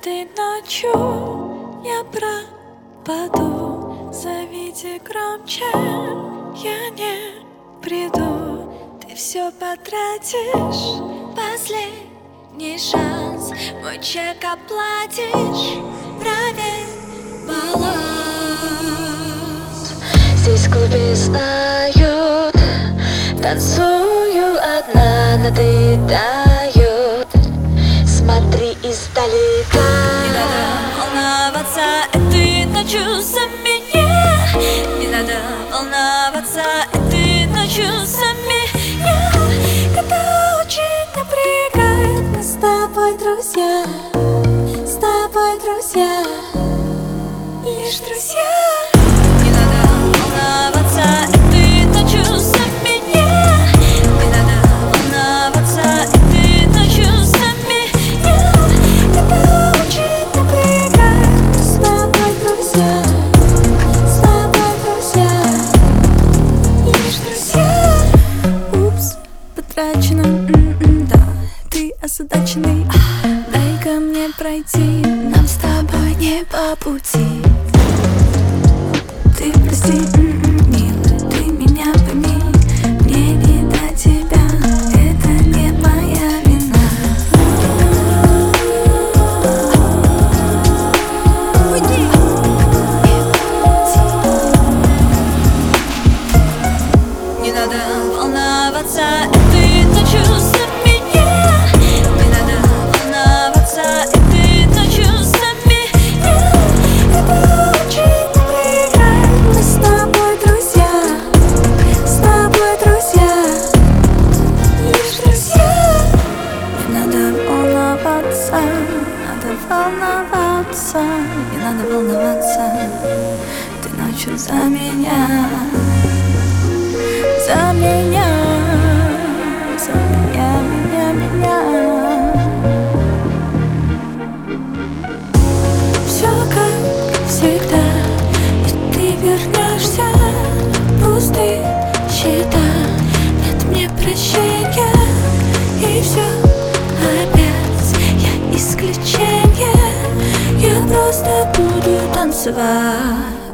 Этой ночью я пропаду. Зовите громче, я не приду. Ты все потратишь, последний шанс. Мой чек оплатишь, проверь баланс. Здесь в клубе знают, танцую одна, надоедают. Смотри издалека. Не надо волноваться этой ночью за меня. Не надо волноваться этой ночью за меня. Это очень напрягает. Мы с тобой друзья, с тобой друзья, лишь друзья. Не надо волноваться этой ночью за меня. Не надо волноваться этой ночью за меня. Это очень напрягает. Мы с тобой друзья, с тобой друзья, лишь друзья. Упс, потрачено, да, ты озадаченный. Дай-ка мне пройти, нам с тобой не по пути. Ты прости, милый, ты меня пойми. Мне не до тебя, это не моя вина. Уйди. Не надо волноваться этой ночью за меня. Не надо волноваться этой ночью за меня. Это очень напрягает. Мы с тобой друзья, с тобой друзья, лишь друзья. Не надо волноваться, надо волноваться. Не надо волноваться, ты ночью за меня. За меня, за меня, меня. Все как всегда, и ты вернешься. Пустые счета, нет мне прощения. И все опять, я исключение. Я просто буду танцевать.